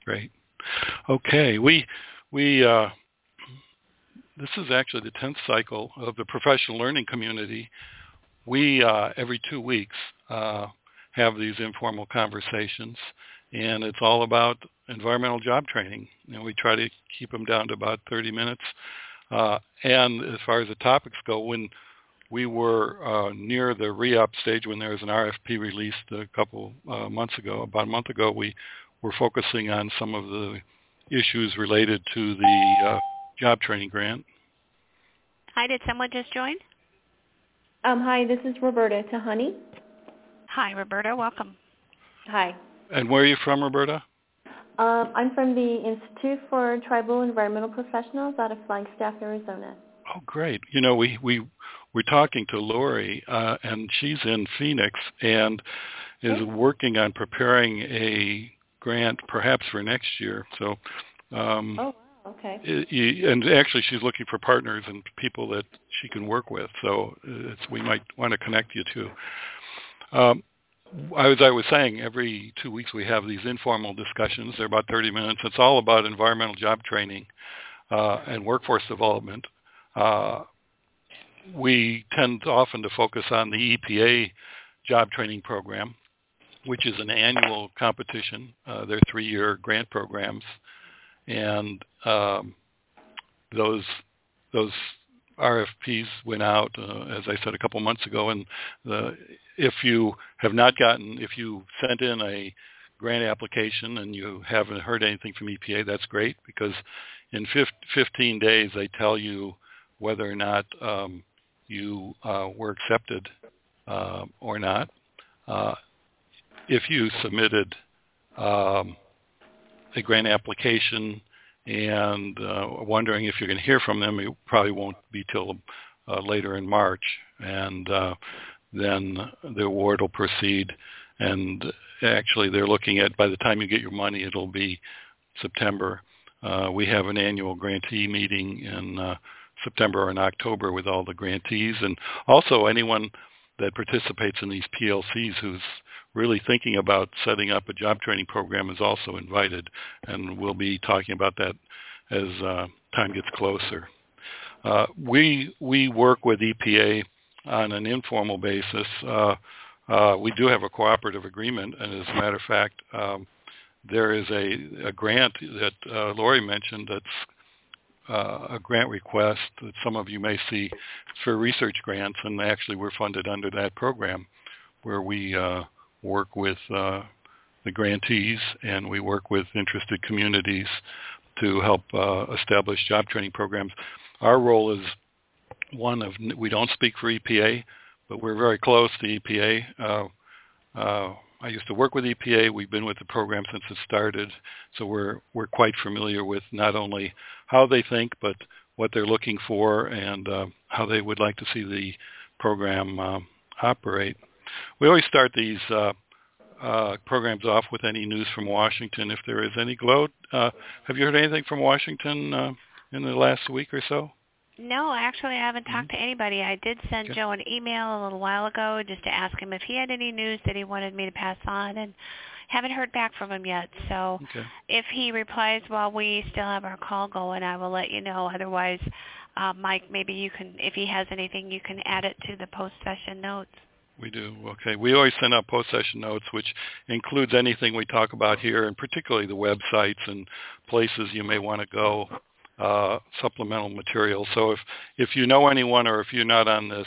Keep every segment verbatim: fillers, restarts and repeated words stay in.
Great. Okay. We we uh, this is actually the tenth cycle of the professional learning community. We uh, every two weeks uh, have these informal conversations, and it's all about environmental job training. And we try to keep them down to about thirty minutes. Uh, and as far as the topics go, when we were uh, near the re-up stage, when there was an R F P released a couple uh, months ago, about a month ago, we were focusing on some of the issues related to the uh, job training grant. Hi, did someone just join? Um, hi, this is Roberta Tahani. Hi, Roberta. Welcome. Hi. And where are you from, Roberta? Um, I'm from the Institute for Tribal Environmental Professionals out of Flagstaff, Arizona. Oh, great. You know, we, we, we're talking to Lori, uh, and she's in Phoenix and is Okay. working on preparing a grant perhaps for next year. So, um, oh, wow. Okay. it, and actually she's looking for partners and people that she can work with. So it's, we might want to connect you to. Um, As I was saying, every two weeks we have these informal discussions. They're about thirty minutes. It's all about environmental job training uh, and workforce development. Uh, we tend often to focus on the E P A job training program, which is an annual competition. Uh, they're three-year grant programs, and um, those those R F Ps went out, uh, as I said, a couple months ago. And the, if you have not gotten, if you sent in a grant application and you haven't heard anything from E P A, that's great, because in fifteen days they tell you whether or not um, you uh, were accepted uh, or not. Uh, if you submitted um, a grant application and uh, wondering if you're going to hear from them, it probably won't be till uh, later in March, and uh, then the award will proceed. And actually, they're looking at, by the time you get your money, it'll be September. Uh, we have an annual grantee meeting in uh, September or in October with all the grantees, and also anyone that participates in these P L Cs who's really thinking about setting up a job training program is also invited, and we'll be talking about that as uh, time gets closer. Uh, we we work with E P A on an informal basis. Uh, uh, we do have a cooperative agreement, and as a matter of fact, um, there is a, a grant that uh, Lori mentioned that's uh, a grant request that some of you may see for research grants, and actually we're funded under that program, where we uh, work with uh, the grantees, and we work with interested communities to help uh, establish job training programs. Our role is one of, we don't speak for E P A, but we're very close to E P A. Uh, uh, I used to work with E P A. We've been with the program since it started, so we're we're quite familiar with not only how they think, but what they're looking for, and uh, how they would like to see the program um, operate. We always start these uh, uh, programs off with any news from Washington, if there is any. Glo, uh, have you heard anything from Washington uh, in the last week or so? No, actually, I haven't talked Mm-hmm. to anybody. I did send Okay. Joe an email a little while ago just to ask him if he had any news that he wanted me to pass on, and haven't heard back from him yet. So Okay. if he replies while we still have our call going, I will let you know. Otherwise, uh, Mike, maybe you can, if he has anything, you can add it to the post-session notes. We do. Okay. We always send out post-session notes, which includes anything we talk about here, and particularly the websites and places you may want to go, uh, supplemental material. So if, if you know anyone, or if you're not on this,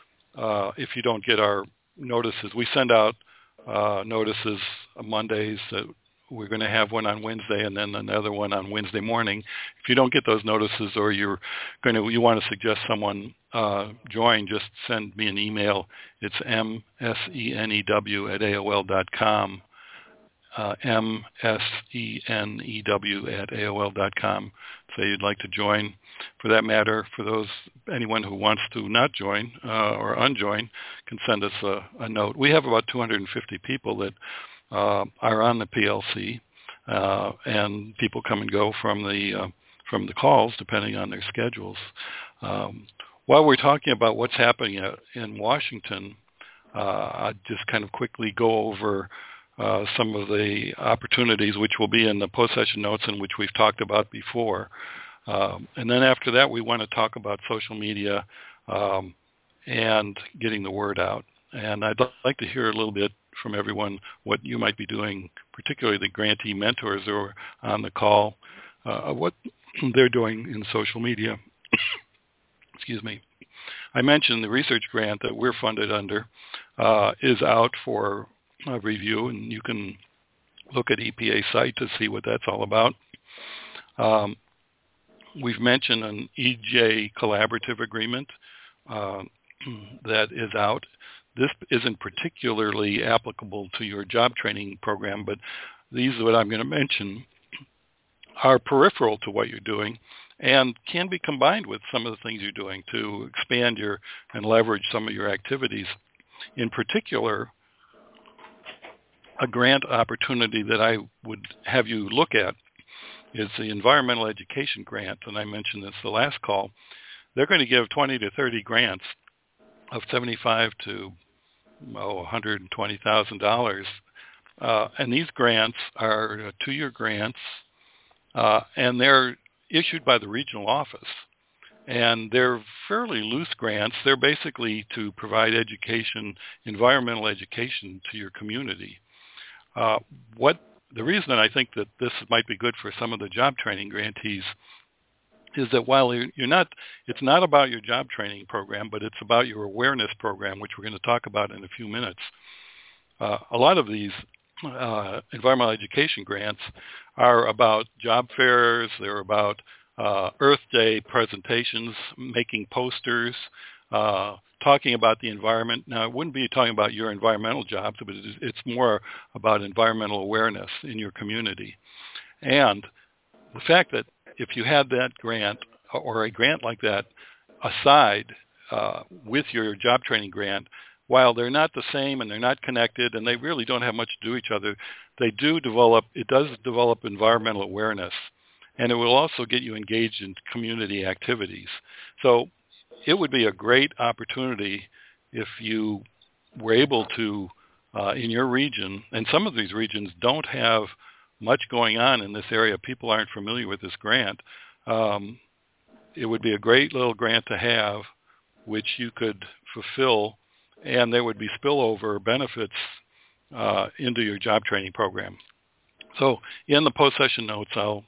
uh, if you don't get our notices, we send out uh, notices on Mondays. That we're going to have one on Wednesday and then another one on Wednesday morning. If you don't get those notices, or you're going to, you want to suggest someone uh, join, just send me an email. It's m s e n e w at a o l dot com. Uh, m s e n e w at a o l dot com. Say you'd like to join. For that matter, for those anyone who wants to not join uh, or unjoin, can send us a, a note. We have about two hundred fifty people that uh, are on the P L C, uh, and people come and go from the uh, from the calls depending on their schedules. Um, while we're talking about what's happening in Washington, uh, I'd just kind of quickly go over uh, some of the opportunities, which will be in the post-session notes and which we've talked about before. Um, and then after that, we want to talk about social media um, and getting the word out. And I'd like to hear a little bit from everyone what you might be doing, particularly the grantee mentors who are on the call, uh, what they're doing in social media. Excuse me. I mentioned the research grant that we're funded under uh, is out for uh, review, and you can look at E P A site to see what that's all about. Um, we've mentioned an E J collaborative agreement uh, that is out. This isn't particularly applicable to your job training program, but these are what I'm going to mention are peripheral to what you're doing and can be combined with some of the things you're doing to expand your and leverage some of your activities. In particular, a grant opportunity that I would have you look at is the environmental education grant, and I mentioned this the last call. They're going to give twenty to thirty grants of seventy-five to oh, one hundred twenty thousand dollars, uh, and these grants are uh, two-year grants, uh, and they're issued by the regional office, and they're fairly loose grants. They're basically to provide education, environmental education to your community. Uh, what the reason that I think that this might be good for some of the job training grantees is that while you're not, it's not about your job training program, but it's about your awareness program, which we're going to talk about in a few minutes. Uh, a lot of these uh, environmental education grants are about job fairs. They're about uh, Earth Day presentations, making posters, uh, talking about the environment. Now, it wouldn't be talking about your environmental jobs, but it's more about environmental awareness in your community. And the fact that if you had that grant or a grant like that aside uh, with your job training grant, while they're not the same and they're not connected and they really don't have much to do with each other, they do develop, it does develop environmental awareness, and it will also get you engaged in community activities. So it would be a great opportunity if you were able to, uh, in your region, and some of these regions don't have much going on in this area. People aren't familiar with this grant. Um, it would be a great little grant to have, which you could fulfill, and there would be spillover benefits uh, into your job training program. So in the post-session notes, I'll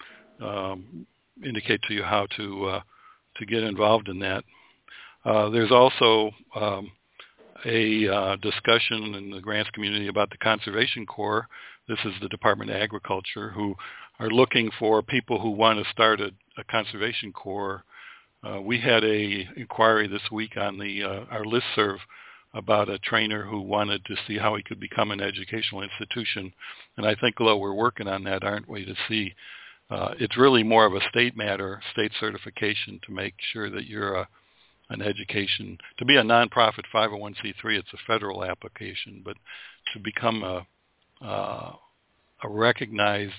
um, indicate to you how to uh, to get involved in that. Uh, there's also um, a uh, discussion in the grants community about the Conservation Corps. This is the Department of Agriculture, who are looking for people who want to start a, a Conservation Corps. Uh, we had a inquiry this week on the uh, our listserv about a trainer who wanted to see how he could become an educational institution. And I think, though, we're working on that, aren't we, to see. Uh, it's really more of a state matter, state certification, to make sure that you're a, an education. To be a nonprofit five oh one c three, it's a federal application, but to become a Uh, a recognized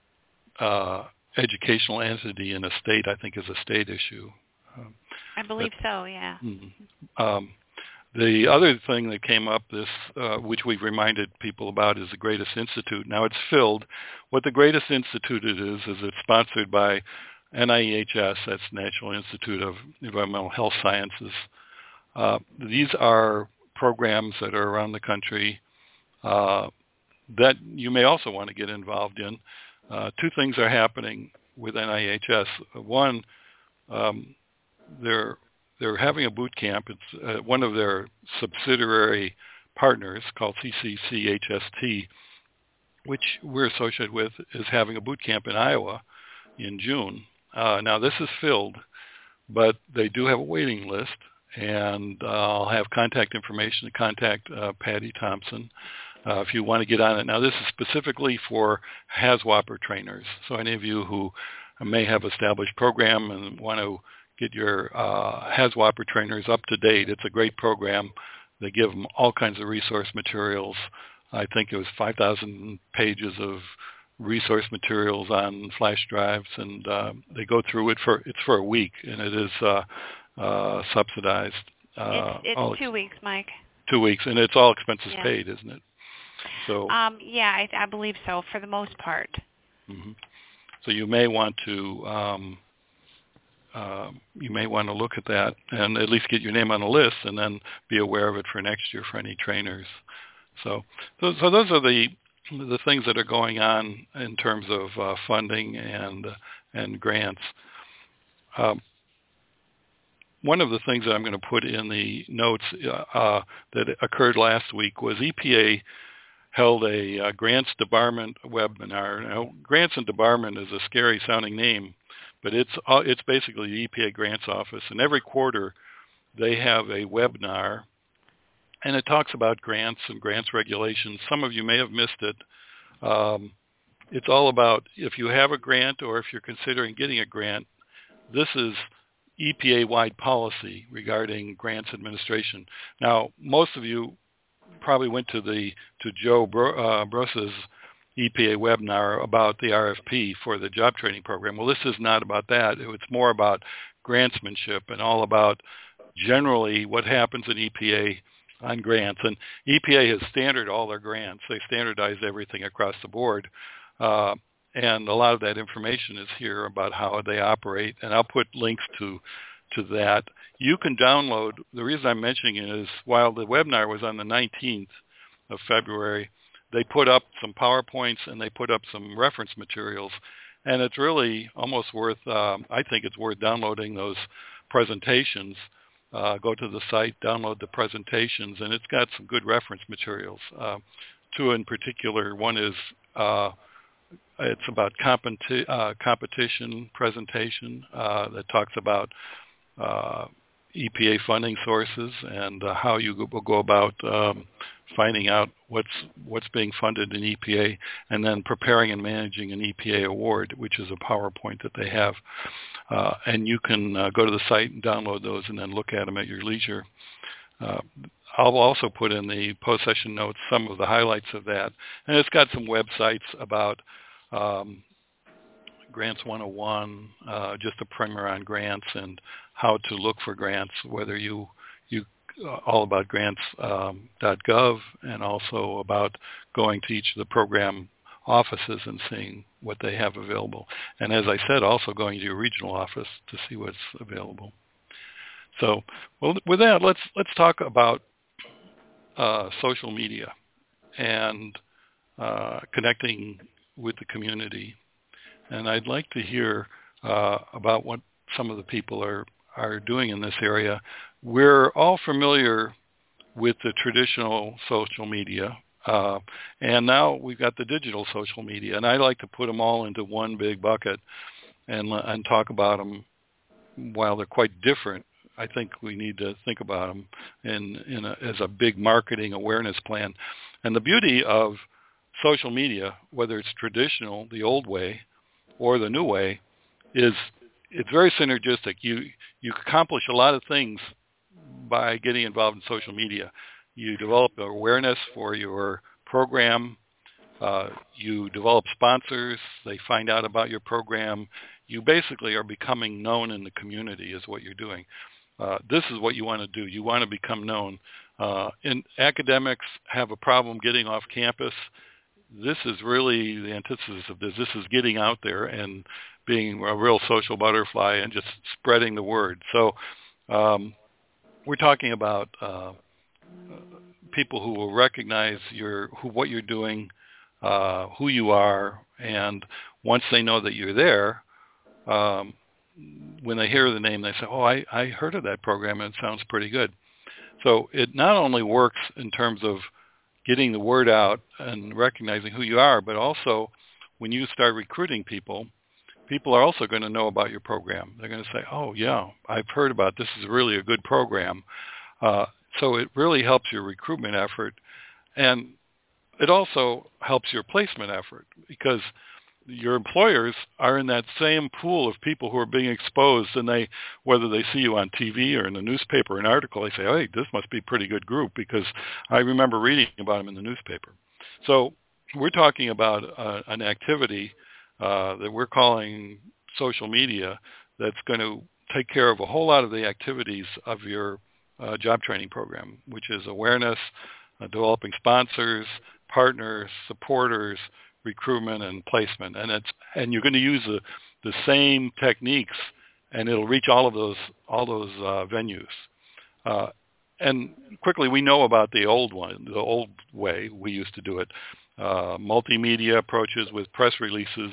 uh, educational entity in a state, I think, is a state issue. Um, I believe but, so, yeah. Um, the other thing that came up, this uh, which we've reminded people about, is the Greatest Institute. Now it's filled. What the Greatest Institute is, is it's sponsored by N I E H S, that's National Institute of Environmental Health Sciences. Uh, these are programs that are around the country uh, that you may also want to get involved in. Uh, two things are happening with N I E H S. One, um, they're they're having a boot camp. It's uh, one of their subsidiary partners called C C C H S T, which we're associated with, is having a boot camp in Iowa in June. Uh, now this is filled, but they do have a waiting list, and uh, I'll have contact information to contact uh, Patty Thompson. Uh, if you want to get on it. Now, this is specifically for HAZWOPER trainers. So any of you who may have established program and want to get your uh, HAZWOPER trainers up to date, it's a great program. They give them all kinds of resource materials. I think it was five thousand pages of resource materials on flash drives, and uh, they go through it for, it's for a week, and it is uh, uh, subsidized. Uh, it's it's two ex- weeks, Mike. Two weeks, and it's all expenses yeah. paid, isn't it? So um, yeah, I, I believe so for the most part. Mm-hmm. So you may want to um, uh, you may want to look at that and at least get your name on the list, and then be aware of it for next year for any trainers. So, those, so those are the the things that are going on in terms of uh, funding and uh, and grants. Um, one of the things that I'm going to put in the notes uh, uh, that occurred last week was E P A held a uh, grants debarment webinar. Now, grants and debarment is a scary sounding name, but it's uh, it's basically the E P A grants office, and every quarter they have a webinar, and it talks about grants and grants regulations. Some of you may have missed it. Um, it's all about if you have a grant or if you're considering getting a grant, this is E P A-wide policy regarding grants administration. Now, most of you probably went to the to Joe Bro, uh, Bros's E P A webinar about the R F P for the job training program. Well, this is not about that. It's more about grantsmanship and all about generally what happens in E P A on grants. And E P A has standard all their grants. They standardize everything across the board. Uh, and a lot of that information is here about how they operate. And I'll put links to to that. You can download, the reason I'm mentioning it is while the webinar was on the nineteenth of February, they put up some PowerPoints and they put up some reference materials. And it's really almost worth, um, I think it's worth downloading those presentations. Uh, go to the site, download the presentations, and it's got some good reference materials. Uh, two in particular, one is uh, it's about competi- uh, competition presentation uh, that talks about uh, E P A funding sources and uh, how you will go about um, finding out what's what's being funded in E P A, and then preparing and managing an E P A award, which is a PowerPoint that they have. Uh, and you can uh, go to the site and download those and then look at them at your leisure. Uh, I'll also put in the post-session notes some of the highlights of that. And it's got some websites about um, Grants one oh one, uh, just a primer on grants and how to look for grants, whether you, you uh, all about grants dot gov um, and also about going to each of the program offices and seeing what they have available. And as I said, also going to your regional office to see what's available. So, well, with that, let's let's talk about uh, social media and uh, connecting with the community. And I'd like to hear uh, about what some of the people are, are doing in this area. We're all familiar with the traditional social media, uh, and now we've got the digital social media. And I like to put them all into one big bucket and, and talk about them while they're quite different. I think we need to think about them in, in a, as a big marketing awareness plan. And the beauty of social media, whether it's traditional, the old way, or the new way, is it's very synergistic. You you accomplish a lot of things by getting involved in social media. You develop awareness for your program. Uh, you develop sponsors. They find out about your program. You basically are becoming known in the community is what you're doing. Uh, this is what you want to do. You want to become known. Uh, and academics have a problem getting off campus. This is really the antithesis of this. This is getting out there and being a real social butterfly and just spreading the word. So um, we're talking about uh, people who will recognize your who what you're doing, uh, who you are, and once they know that you're there, um, when they hear the name, they say, oh, I, I heard of that program and it sounds pretty good. So it not only works in terms of getting the word out and recognizing who you are, but also when you start recruiting people, people are also going to know about your program. They're going to say, oh, yeah, I've heard about this. This is really a good program. Uh, so it really helps your recruitment effort. And it also helps your placement effort because your employers are in that same pool of people who are being exposed, and they, whether they see you on T V or in the newspaper, an article, they say, hey, this must be a pretty good group because I remember reading about them in the newspaper. So we're talking about uh, an activity uh, that we're calling social media that's going to take care of a whole lot of the activities of your uh, job training program, which is awareness, uh, developing sponsors, partners, supporters, recruitment, and placement. And it's and you're going to use the, the same techniques, and it'll reach all of those all those uh, venues. Uh, and quickly, we know about the old one, the old way we used to do it. Uh, multimedia approaches with press releases,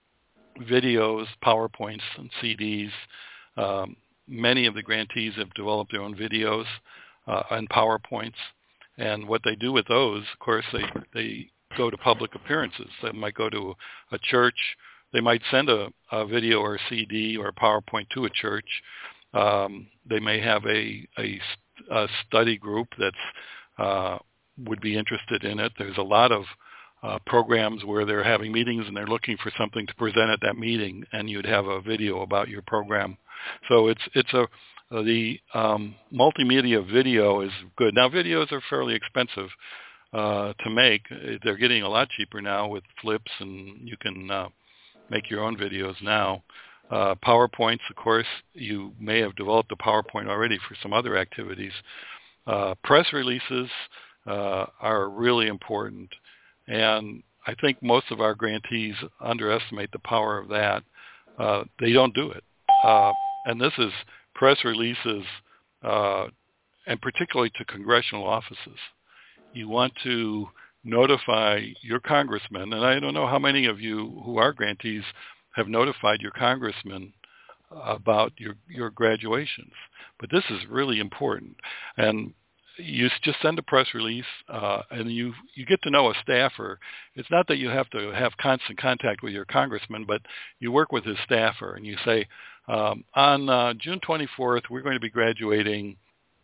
videos, PowerPoints, and C Ds. Um, many of the grantees have developed their own videos uh, and PowerPoints. And what they do with those, of course, they, they go to public appearances. They might go to a church. They might send a, a video or a C D or a PowerPoint to a church. Um, they may have a, a, a study group that's uh, would be interested in it. There's a lot of uh, programs where they're having meetings and they're looking for something to present at that meeting, and you'd have a video about your program. So it's it's a the um, multimedia video is good. Now videos are fairly expensive uh, to make. They're getting a lot cheaper now with flips, and you can uh, make your own videos now. Uh, PowerPoints, of course, you may have developed a PowerPoint already for some other activities. Uh, press releases uh, are really important, and I think most of our grantees underestimate the power of that. Uh, they don't do it. Uh, and this is press releases, uh, and particularly to congressional offices. You want to notify your congressman, and I don't know how many of you who are grantees have notified your congressman about your, your graduations, but this is really important. And you just send a press release, uh, and you, you get to know a staffer. It's not that you have to have constant contact with your congressman, but you work with his staffer, and you say, um, on uh, June twenty-fourth, we're going to be graduating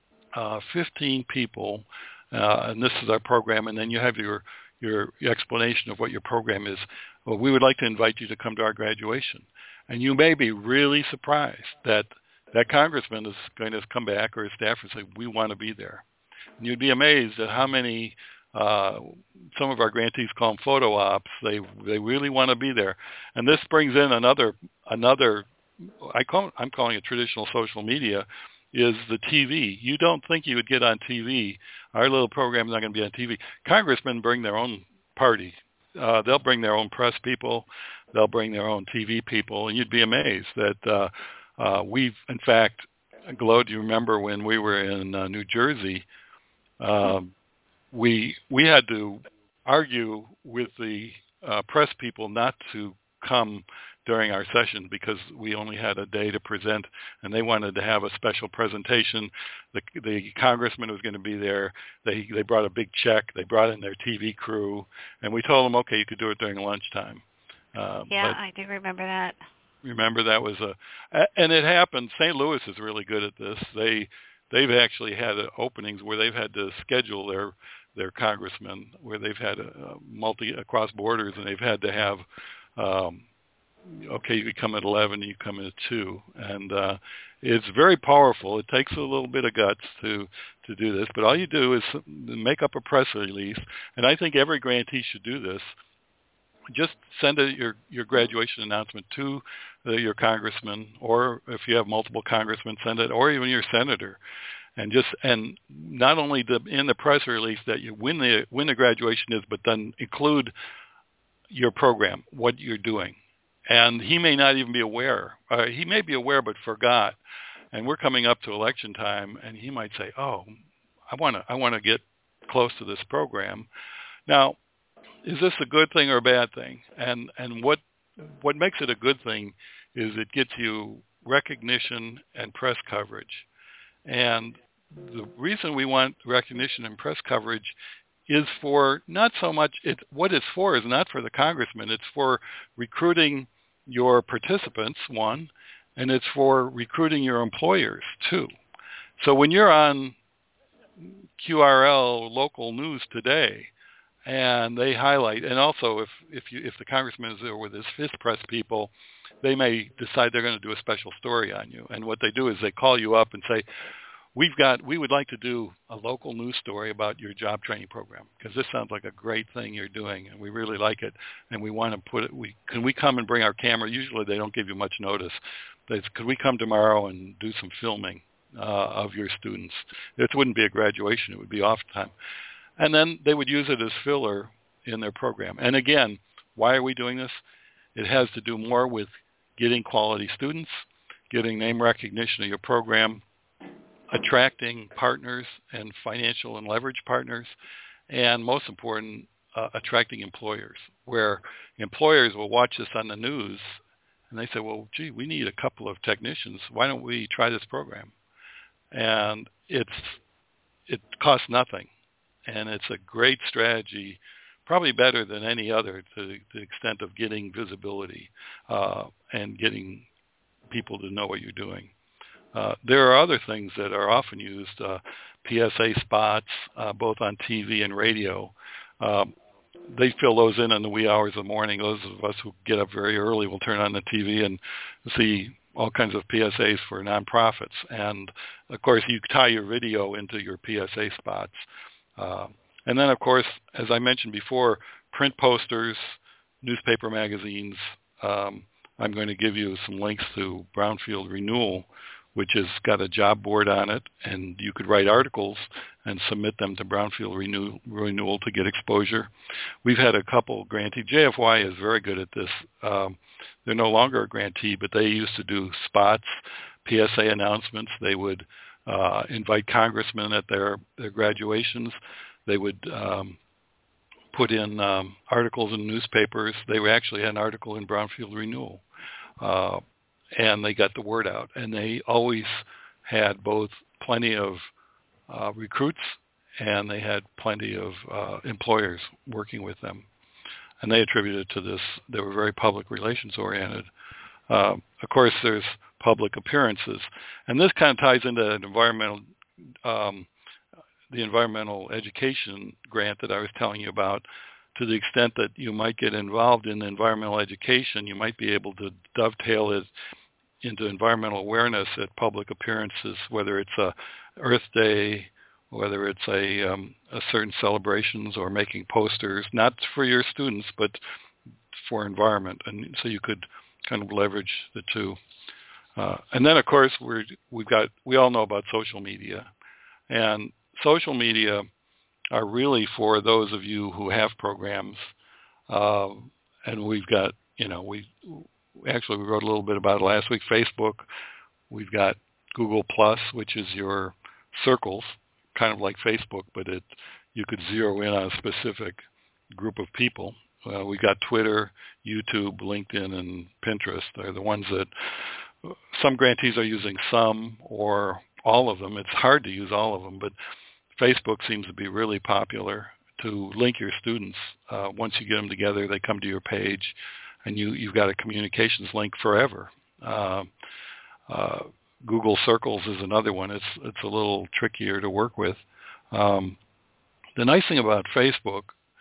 uh, fifteen people, uh, and this is our program, and then you have your, your your explanation of what your program is. Well, we would like to invite you to come to our graduation. And you may be really surprised that that congressman is going to come back, or his staffer, and say, we want to be there. And you'd be amazed at how many, uh, some of our grantees call them photo ops. They they really want to be there. And this brings in another, another I call, I'm calling it traditional social media, is the T V. You don't think you would get on T V. Our little program is not going to be on T V. Congressmen bring their own party. Uh, they'll bring their own press people. They'll bring their own T V people. And you'd be amazed that uh, uh, we've, in fact, Glo, do you remember when we were in uh, New Jersey, um, we we had to argue with the uh, press people not to come during our session because we only had a day to present, and they wanted to have a special presentation. The, the congressman was going to be there. They they brought a big check. They brought in their T V crew, and we told them, okay, you could do it during lunchtime. Uh, yeah, I do remember that. Remember that was a, and it happened. Saint Louis is really good at this. They they've actually had openings where they've had to schedule their their congressmen, where they've had a multi across borders, and they've had to have. Um, okay, you come at eleven, you come at two. And uh, it's very powerful. It takes a little bit of guts to, to do this, but all you do is make up a press release, and I think every grantee should do this. Just send a, your, your graduation announcement to uh, your congressman, or if you have multiple congressmen, send it, or even your senator. And just and not only the, in the press release that you when the when the graduation is, but then include your program, what you're doing. And he may not even be aware. Uh, he may be aware but forgot. And we're coming up to election time, and he might say, "Oh, I want to I want to get close to this program." Now, is this a good thing or a bad thing? And and what what makes it a good thing is it gets you recognition and press coverage. And the reason we want recognition and press coverage is for not so much it what it's for is not for the congressman. It's for recruiting your participants, one, and it's for recruiting your employers, two. So when you're on Q R L local news today, and they highlight, and also if if you if the congressman is there with his fifth press people, they may decide they're going to do a special story on you. And what they do is they call you up and say, We've got. We would like to do a local news story about your job training program because this sounds like a great thing you're doing, and we really like it, and we want to put it. We can we come and bring our camera? Usually they don't give you much notice. But could we come tomorrow and do some filming uh, of your students? It wouldn't be a graduation; it would be off time, and then they would use it as filler in their program. And again, why are we doing this? It has to do more with getting quality students, getting name recognition of your program, attracting partners and financial and leverage partners, and most important, uh, attracting employers, where employers will watch this on the news and they say, well, gee, we need a couple of technicians. Why don't we try this program? And it's it costs nothing, and it's a great strategy, probably better than any other to, to the extent of getting visibility uh, and getting people to know what you're doing. Uh, there are other things that are often used, uh, P S A spots, uh, both on T V and radio. Um, they fill those in in the wee hours of the morning. Those of us who get up very early will turn on the T V and see all kinds of P S As for nonprofits. And, of course, you tie your video into your P S A spots. Uh, and then, of course, as I mentioned before, print posters, newspaper magazines. Um, I'm going to give you some links to Brownfield Renewal, which has got a job board on it, and you could write articles and submit them to Brownfield Renew, Renewal to get exposure. We've had a couple grantees. J F Y is very good at this. Um, they're no longer a grantee, but they used to do spots, P S A announcements. They would uh, invite congressmen at their, their graduations. They would um, put in um, articles in newspapers. They actually had an article in Brownfield Renewal. Uh, and they got the word out. And they always had both plenty of uh, recruits and they had plenty of uh, employers working with them. And they attributed to this, they were very public relations oriented. Uh, of course, there's public appearances. And this kind of ties into an environmental, um, the environmental education grant that I was telling you about. To the extent that you might get involved in environmental education, you might be able to dovetail it into environmental awareness at public appearances, whether it's a Earth Day, whether it's a, um, a certain celebrations or making posters, not for your students, but for environment. And so you could kind of leverage the two. Uh, and then, of course, we're, we've got, we all know about social media. And social media are really for those of you who have programs. Uh, and we've got, you know, we actually we wrote a little bit about it last week, Facebook. We've got Google Plus, which is your circles, kind of like Facebook, but it you could zero in on a specific group of people. Uh, we got Twitter, YouTube, LinkedIn, and Pinterest. They're the ones that some grantees are using some or all of them. It's hard to use all of them, but Facebook seems to be really popular to link your students. Uh, once you get them together, they come to your page, and you, you've got a communications link forever. Uh, uh, Google Circles is another one. It's it's a little trickier to work with. Um, the nice thing about Facebook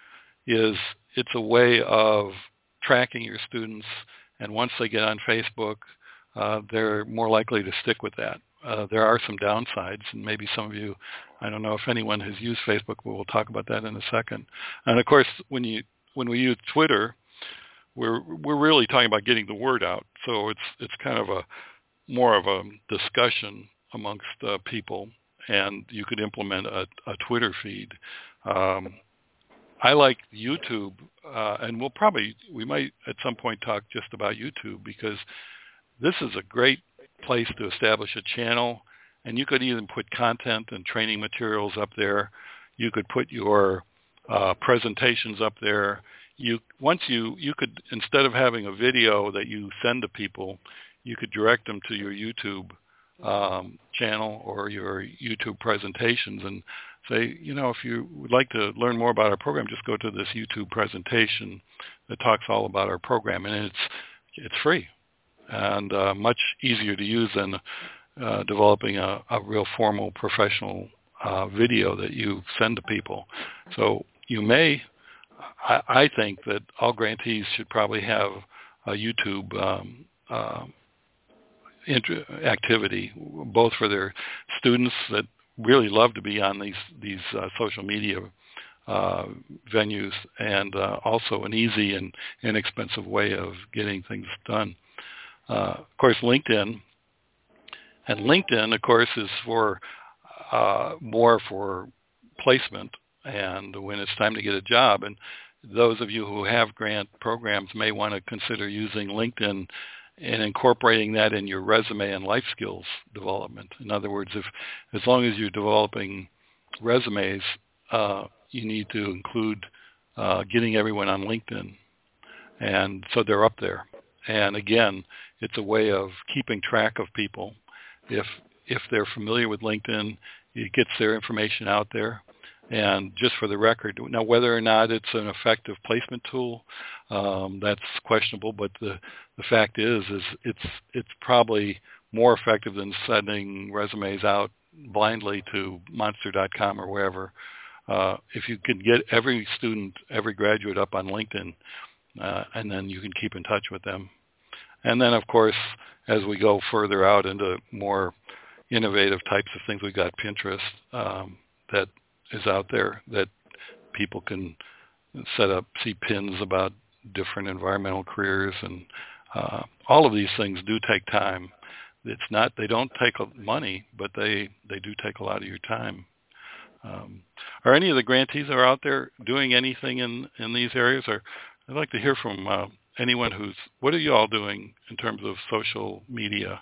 is it's a way of tracking your students, and once they get on Facebook, uh, they're more likely to stick with that. Uh, there are some downsides, and maybe some of you, I don't know if anyone has used Facebook, but we'll talk about that in a second. And of course, when you when we use Twitter, we're we're really talking about getting the word out. So it's it's kind of a more of a discussion amongst uh, people, and you could implement a, a Twitter feed. Um, I like YouTube, uh, and we'll probably we might at some point talk just about YouTube, because this is a great place to establish a channel, and you could even put content and training materials up there. You could put your uh, presentations up there. You once you you could, instead of having a video that you send to people, you could direct them to your YouTube um, channel or your YouTube presentations and say, you know, if you would like to learn more about our program, just go to this YouTube presentation that talks all about our program, and it's it's free and uh, much easier to use than uh, developing a, a real formal professional uh, video that you send to people. So you may, I, I think that all grantees should probably have a YouTube um, uh, inter- activity, both for their students that really love to be on these, these uh, social media uh, venues, and uh, also an easy and inexpensive way of getting things done. Uh, of course, LinkedIn, and LinkedIn, of course, is for uh, more for placement and when it's time to get a job. And those of you who have grant programs may want to consider using LinkedIn and incorporating that in your resume and life skills development. In other words, if as long as you're developing resumes, uh, you need to include uh, getting everyone on LinkedIn, and so they're up there. And again, it's a way of keeping track of people. If if they're familiar with LinkedIn, it gets their information out there. And just for the record, now whether or not it's an effective placement tool, um, that's questionable. But the, the fact is, is it's it's probably more effective than sending resumes out blindly to monster dot com or wherever. Uh, if you can get every student, every graduate up on LinkedIn, uh, and then you can keep in touch with them. And then, of course, as we go further out into more innovative types of things, we got Pinterest um, that is out there that people can set up, see pins about different environmental careers, and uh, all of these things do take time. It's not, they don't take money, but they, they do take a lot of your time. Um, are any of the grantees that are out there doing anything in, in these areas? Or I'd like to hear from uh, anyone who's, what are you all doing in terms of social media?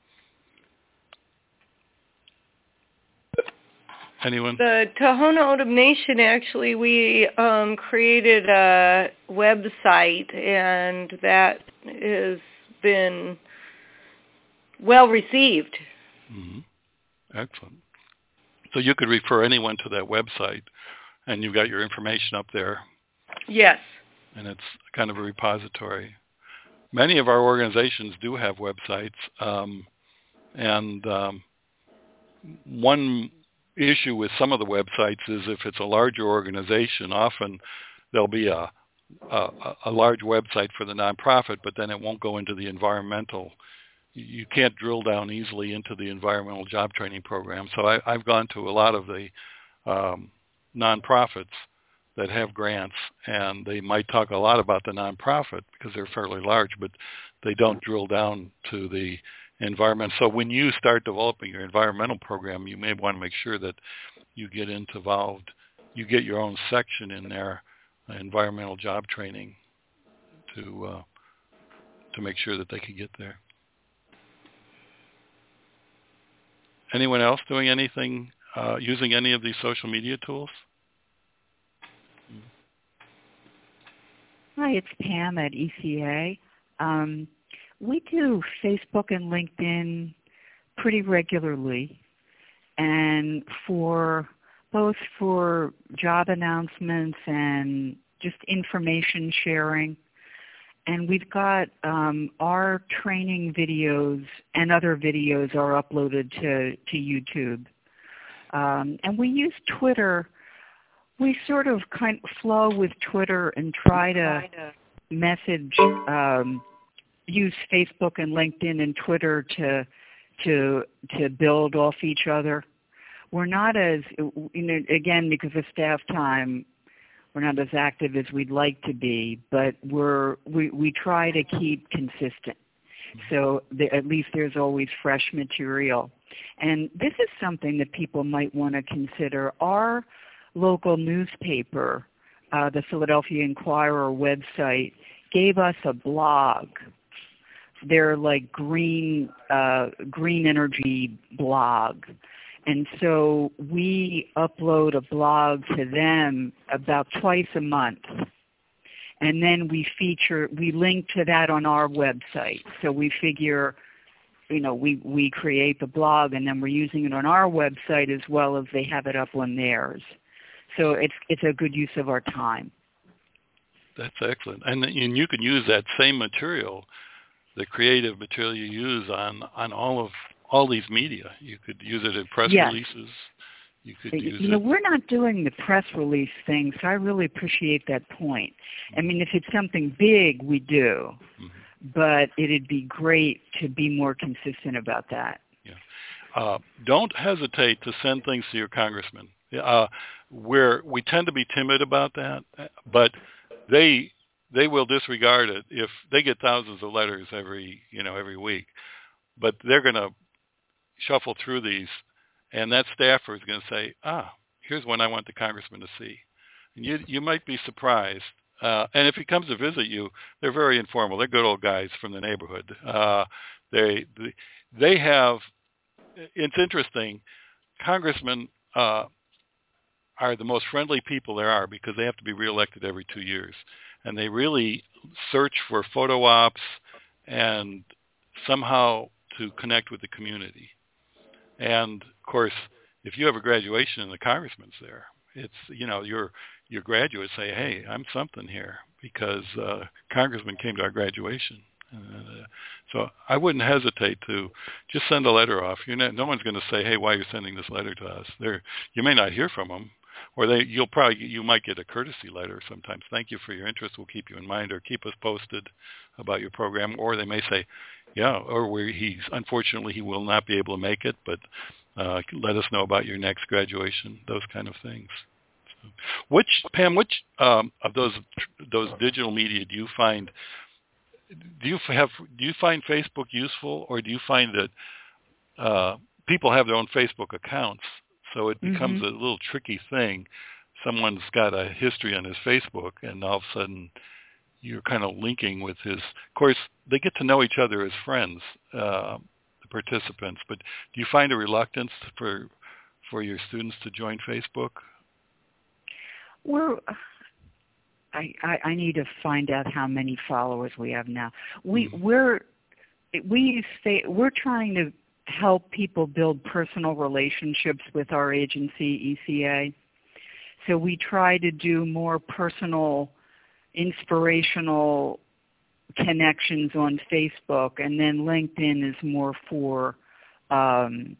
Anyone? The Tohono O'odham Nation, actually, we um, created a website, and that has been well received. Mm-hmm. Excellent. So you could refer anyone to that website, and you've got your information up there. Yes. And it's kind of a repository. Many of our organizations do have websites, um, and um, one issue with some of the websites is if it's a larger organization, often there'll be a, a, a large website for the nonprofit, but then it won't go into the environmental. You can't drill down easily into the environmental job training program. So I, I've gone to a lot of the um, nonprofits that have grants, and they might talk a lot about the nonprofit because they're fairly large, but they don't drill down to the environment. So when you start developing your environmental program, you may want to make sure that you get involved, you get your own section in there, uh, environmental job training, to uh, to make sure that they can get there. Anyone else doing anything, uh, using any of these social media tools? Hi, it's Pam at E C A. Um, we do Facebook and LinkedIn pretty regularly, and for both for job announcements and just information sharing. And we've got um, our training videos and other videos are uploaded to, to YouTube. Um, and we use Twitter. We sort of kind of flow with Twitter and try to message, um, use Facebook and LinkedIn and Twitter to to to build off each other. We're not as, you know, again, because of staff time, we're not as active as we'd like to be, but we're we, we try to keep consistent. So the, at least there's always fresh material. And this is something that people might want to consider. Our local newspaper, uh, the Philadelphia Inquirer website, gave us a blog. They're like green uh, green energy blog. And so we upload a blog to them about twice a month. And then we feature, we link to that on our website. So we figure, you know, we, we create the blog and then we're using it on our website as well as they have it up on theirs. So it's it's a good use of our time. That's excellent. And, and you can use that same material, the creative material you use on, on all of all these media. You could use it in press yes. releases. You could use you know, it. We're not doing the press release thing, so I really appreciate that point. Mm-hmm. I mean, if it's something big, we do. Mm-hmm. But it'd be great to be more consistent about that. Yeah. Uh, don't hesitate to send things to your congressman. Uh, where we tend to be timid about that, but they they will disregard it if they get thousands of letters every you know every week. But they're going to shuffle through these, and that staffer is going to say, ah, here's one I want the congressman to see. And you you might be surprised Uh, and if he comes to visit you, they're very informal. They're good old guys from the neighborhood. Uh, they they have. It's interesting. Congressmen uh, are the most friendly people there are because they have to be reelected every two years, and they really search for photo ops and somehow to connect with the community. And of course, if you have a graduation and the congressman's there, it's, you know, your your graduates say, hey, I'm something here because uh, congressman came to our graduation. Uh, so I wouldn't hesitate to just send a letter off. You're not, no one's going to say, hey, why are you sending this letter to us? They're, you may not hear from them, or they you'll probably you might get a courtesy letter sometimes. Thank you for your interest. We'll keep you in mind, or keep us posted about your program. Or they may say, yeah, or we, he's unfortunately he will not be able to make it, but uh, let us know about your next graduation. Those kind of things. So, which Pam, which um, of those those digital media do you find? Do you have do you find Facebook useful, or do you find that uh, people have their own Facebook accounts, so it becomes mm-hmm. a little tricky thing? Someone's got a history on his Facebook, and all of a sudden you're kind of linking with his. Of course, they get to know each other as friends, uh, the participants. But do you find a reluctance for for your students to join Facebook? We're. I, I, I need to find out how many followers we have now. We mm-hmm. we're we say we're trying to help people build personal relationships with our agency, E C A. So we try to do more personal, inspirational connections on Facebook, and then LinkedIn is more for um,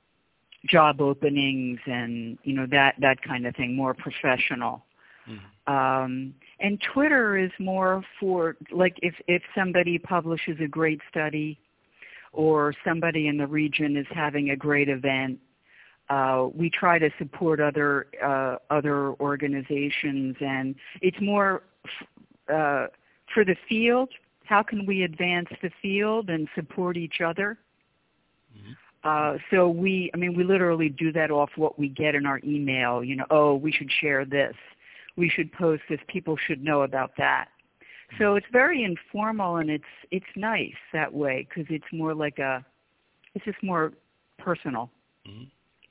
job openings and you know that that kind of thing, more professional. Um, and Twitter is more for, like, if, if somebody publishes a great study or somebody in the region is having a great event, uh, we try to support other uh, other organizations. And it's more f- uh, for the field. How can we advance the field and support each other? Mm-hmm. Uh, so we, I mean, we literally do that off what we get in our email. You know, oh, we should share this. We should post this. People should know about that. So it's very informal, and it's it's nice that way because it's more like a, it's just more personal. Mm-hmm.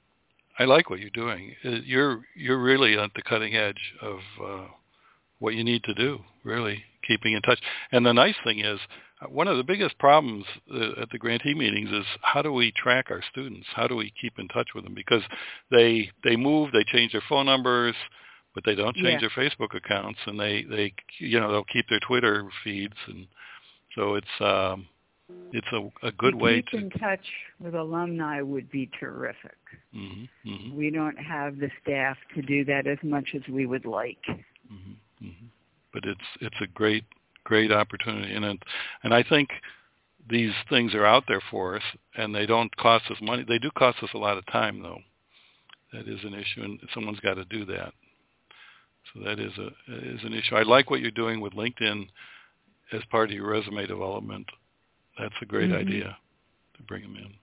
I like what you're doing. You're you're really at the cutting edge of uh, what you need to do. Really keeping in touch. And the nice thing is, one of the biggest problems uh, at the grantee meetings is how do we track our students? How do we keep in touch with them? Because they they move, they change their phone numbers, but they don't change yeah. their Facebook accounts, and they, they you know they'll keep their Twitter feeds, and so it's um, it's a, a good to way keep to keep in touch with alumni would be terrific. Mm-hmm, mm-hmm. We don't have the staff to do that as much as we would like. Mm-hmm, mm-hmm. But it's it's a great great opportunity, and it, and I think these things are out there for us, and they don't cost us money. They do cost us a lot of time, though. That is an issue, and someone's got to do that. So that is a is an issue. I like what you're doing with LinkedIn as part of your resume development. That's a great mm-hmm. idea to bring them in.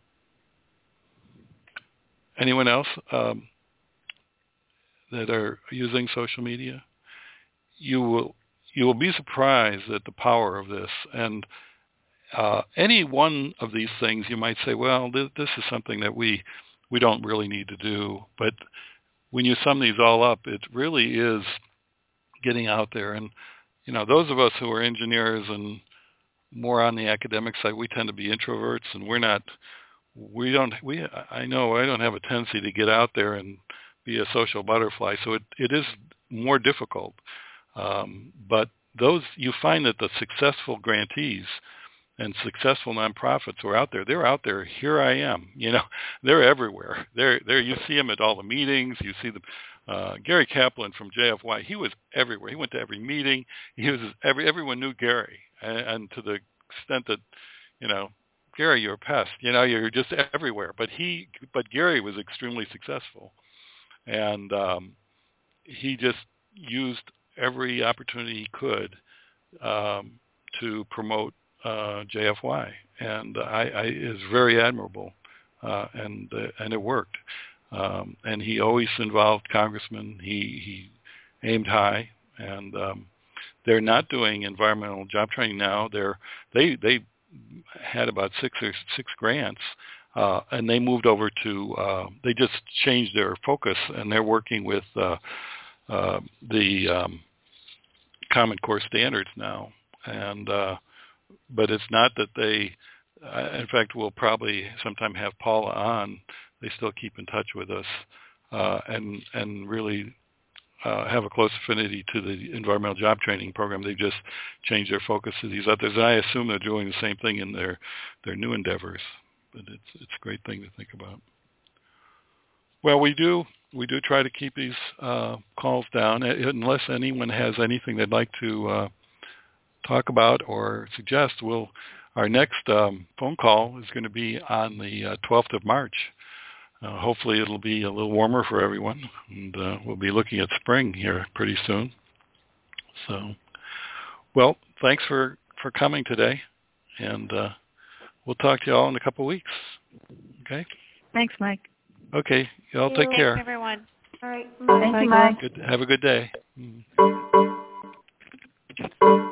Anyone else um, that are using social media? You will you will be surprised at the power of this. And uh, any one of these things, you might say, well, th- this is something that we we don't really need to do, but when you sum these all up, it really is getting out there. And, you know, those of us who are engineers and more on the academic side, we tend to be introverts, and we're not, we don't, we, I know I don't have a tendency to get out there and be a social butterfly. So it, it is more difficult. Um, but those, you find that the successful grantees and successful nonprofits who are out there, they're out there. Here I am. You know, they're everywhere. They're there. You see them at all the meetings. You see them. Uh, Gary Kaplan from J F Y. He was everywhere. He went to every meeting. He was every. Everyone knew Gary, and, and to the extent that, you know, Gary, you're a pest. You know, you're just everywhere. But he, but Gary was extremely successful, and um, he just used every opportunity he could um, to promote Uh, J F Y, and I, I is very admirable, uh, and uh, and it worked. Um, and he always involved congressmen. He he aimed high, and um, they're not doing environmental job training now. They're they they had about six or six grants, uh, and they moved over to uh, they just changed their focus, and they're working with uh, uh, the um, Common Core standards now. And uh, but it's not that they. Uh, in fact, we'll probably sometime have Paula on. They still keep in touch with us, uh, and and really uh, have a close affinity to the environmental job training program. They've just changed their focus to these others. And I assume they're doing the same thing in their, their new endeavors. But it's it's a great thing to think about. Well, we do we do try to keep these uh, calls down, unless anyone has anything they'd like to uh, talk about or suggest. We'll Our next um, phone call is going to be on the uh, twelfth of March. Uh, hopefully it'll be a little warmer for everyone, and uh, we'll be looking at spring here pretty soon. So, well, thanks for, for coming today, and uh, we'll talk to you all in a couple of weeks. Okay? Thanks, Mike. Okay. You all Thank take you. care. Thanks, everyone. All right. Thank you, Mike. Good, have a good day. Mm.